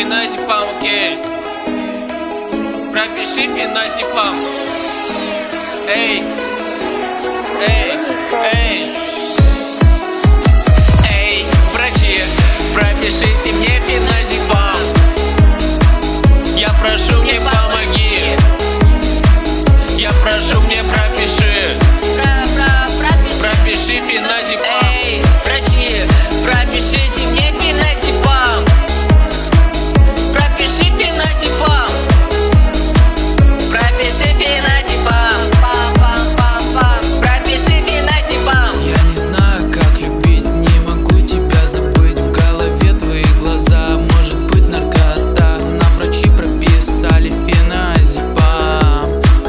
феназепам, окей. Пропиши феназепам. Эй, эй, эй. Эй, врачи, пропишите мне феназепам. Я прошу, мне помоги. Я прошу, мне пропиши. Пропиши феназепам. Эй, врачи, пропишите мне феназепам. Пропиши феназепам. Пропиши феназепам. Пропиши феназепам. Я не знаю, как любить, не могу тебя забыть. В голове твои глаза, может быть наркота. Нам врачи прописали феназепам.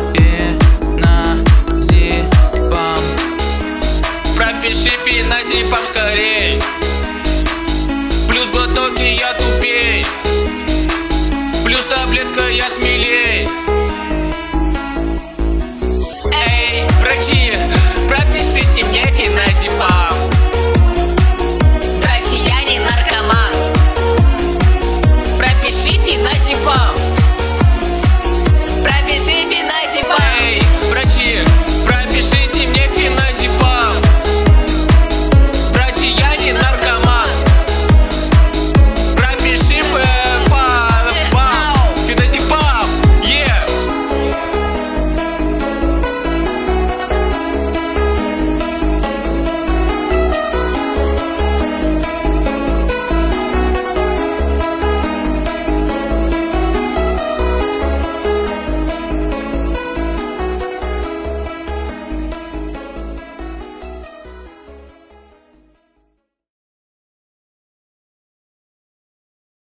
Феназепам. Пропиши феназепам скорей. Плюс глоток и я тупей. Плюс таблетка, я смелей.